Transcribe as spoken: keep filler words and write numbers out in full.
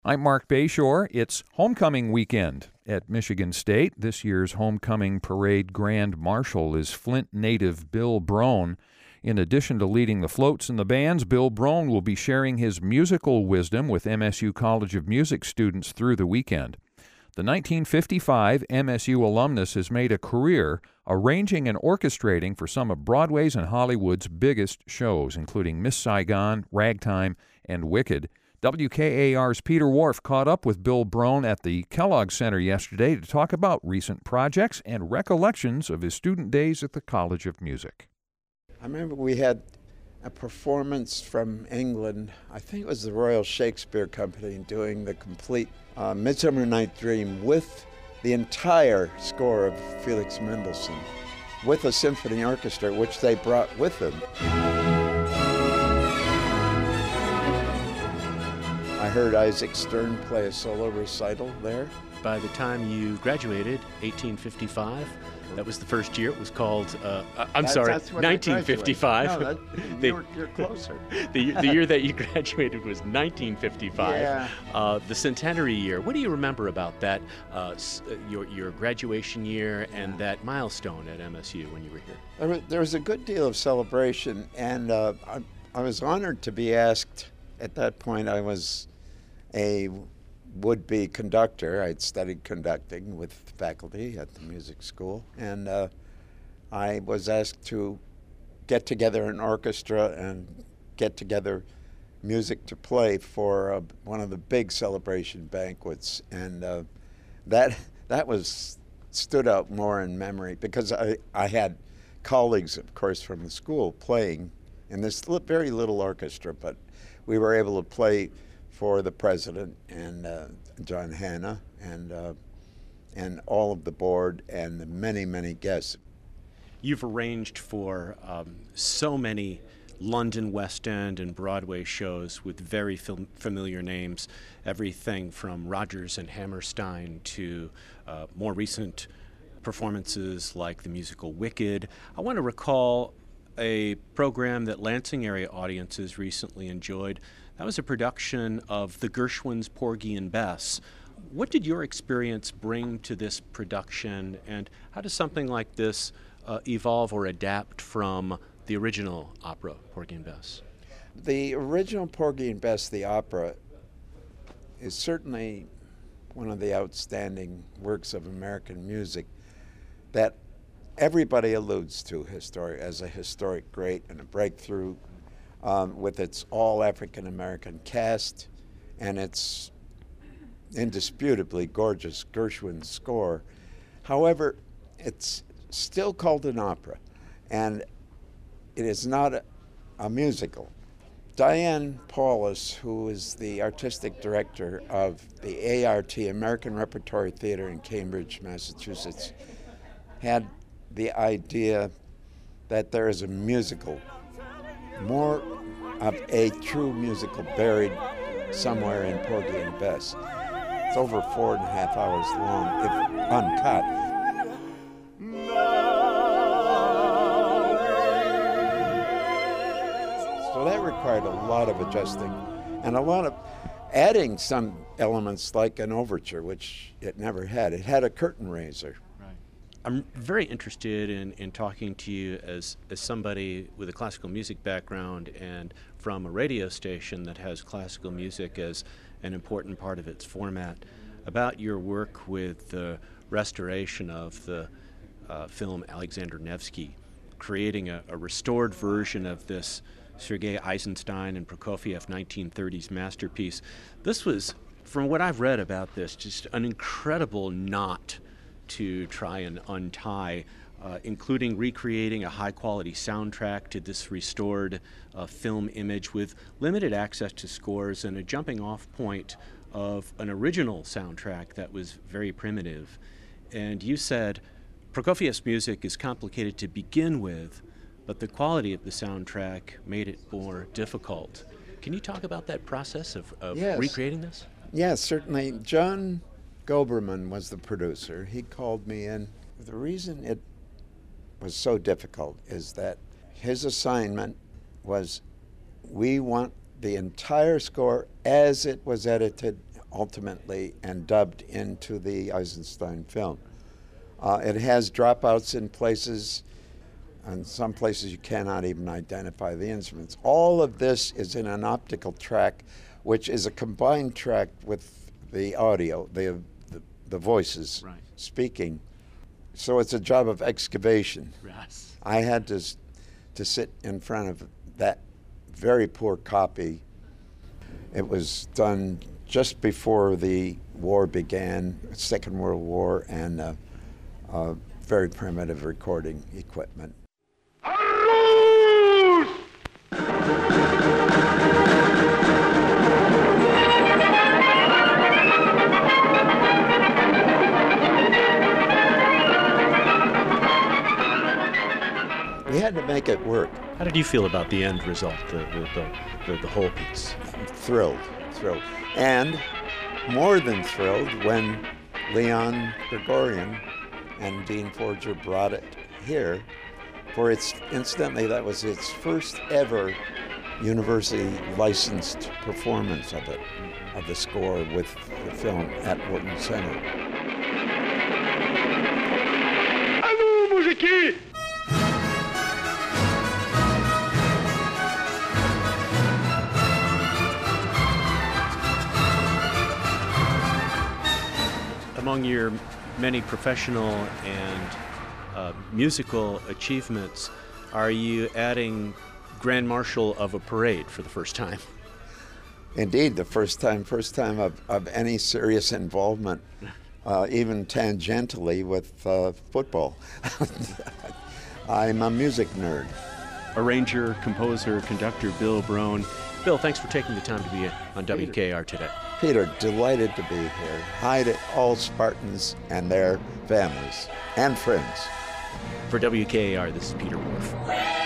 I'm Mark Bayshore. It's homecoming weekend at Michigan State. This year's homecoming parade grand marshal is Flint native Bill Brown. In addition to leading the floats and the bands, Bill Brown will be sharing his musical wisdom with M S U College of Music students through the weekend. The nineteen fifty-five M S U alumnus has made a career arranging and orchestrating for some of Broadway's and Hollywood's biggest shows, including Miss Saigon, Ragtime, and Wicked. W K A R's Peter Wharf caught up with Bill Brown at the Kellogg Center yesterday to talk about recent projects and recollections of his student days at the College of Music. I remember we had a performance from England. I think it was the Royal Shakespeare Company doing the complete uh, Midsummer Night's Dream with the entire score of Felix Mendelssohn, with a symphony orchestra, which they brought with them. I heard Isaac Stern play a solo recital there. By the time you graduated, eighteen fifty-five, that was the first year. It was called, uh, I'm That- sorry, that's when I nineteen fifty-five. graduated. No, that, The- you're, you're closer. the, the year that you graduated was nineteen fifty-five. Yeah. Uh, the centenary year. What do you remember about that, uh, s- uh, your, your graduation year and that milestone at M S U when you were here? There was, there was a good deal of celebration, and uh, I, I was honored to be asked. At that point, I was a would-be conductor. I'd studied conducting with faculty at the music school, and uh, I was asked to get together an orchestra and get together music to play for uh, one of the big celebration banquets, and uh, that that was stood out more in memory because I, I had colleagues, of course, from the school playing in this li- very little orchestra, but we were able to play for the president and uh, John Hanna and uh, and all of the board and the many, many guests. You've arranged for um, so many London West End and Broadway shows with very fam- familiar names, everything from Rodgers and Hammerstein to uh, more recent performances like the musical Wicked. I want to recall a program that Lansing area audiences recently enjoyed. That was a production of the Gershwins' Porgy and Bess. What did your experience bring to this production, and how does something like this uh, evolve or adapt from the original opera, Porgy and Bess? The original Porgy and Bess, the opera, is certainly one of the outstanding works of American music that everybody alludes to historic, as a historic great and a breakthrough um, with its all African American cast and its indisputably gorgeous Gershwin score. However, it's still called an opera, and it is not a, a musical. Diane Paulus, who is the artistic director of the A R T, American Repertory Theater in Cambridge, Massachusetts, had the idea that there is a musical, more of a true musical buried somewhere in Porgy and Bess. It's over four and a half hours long, if uncut. So that required a lot of adjusting and a lot of adding some elements like an overture, which it never had. It had a curtain raiser. I'm very interested in, in talking to you as, as somebody with a classical music background and from a radio station that has classical music as an important part of its format, about your work with the restoration of the uh, film Alexander Nevsky, creating a, a restored version of this Sergei Eisenstein and Prokofiev nineteen thirties masterpiece. This was, from what I've read about this, just an incredible knot to try and untie, uh, including recreating a high-quality soundtrack to this restored uh, film image with limited access to scores and a jumping-off point of an original soundtrack that was very primitive. And you said Prokofiev's music is complicated to begin with, but the quality of the soundtrack made it more difficult. Can you talk about that process of, of Yes. recreating this? Yes, certainly. John Goberman was the producer. He called me in. The reason it was so difficult is that his assignment was, we want the entire score as it was edited ultimately and dubbed into the Eisenstein film. Uh, it has dropouts in places, and some places you cannot even identify the instruments. All of this is in an optical track, which is a combined track with the audio, the the, the voices Right. speaking. So it's a job of excavation. Yes. I had to to sit in front of that very poor copy. It was done just before the war began, Second World War, and uh, uh, very primitive recording equipment. We had to make it work. How did you feel about the end result, the the, the, the, the whole piece? Thrilled, thrilled. And more than thrilled when Leon Gregorian and Dean Forger brought it here for its, incidentally, that was its first ever university licensed performance of it, of the score with the film at Wharton Center. Allô, mужики! Among your many professional and uh, musical achievements, are you adding Grand Marshal of a parade for the first time? Indeed, the first time, first time of, of any serious involvement, uh, even tangentially with uh, football. I'm a music nerd. Arranger, composer, conductor Bill Brohn. Bill, thanks for taking the time to be on W K R today. Peter, delighted to be here. Hi to all Spartans and their families and friends. For W K R, this is Peter Whorf.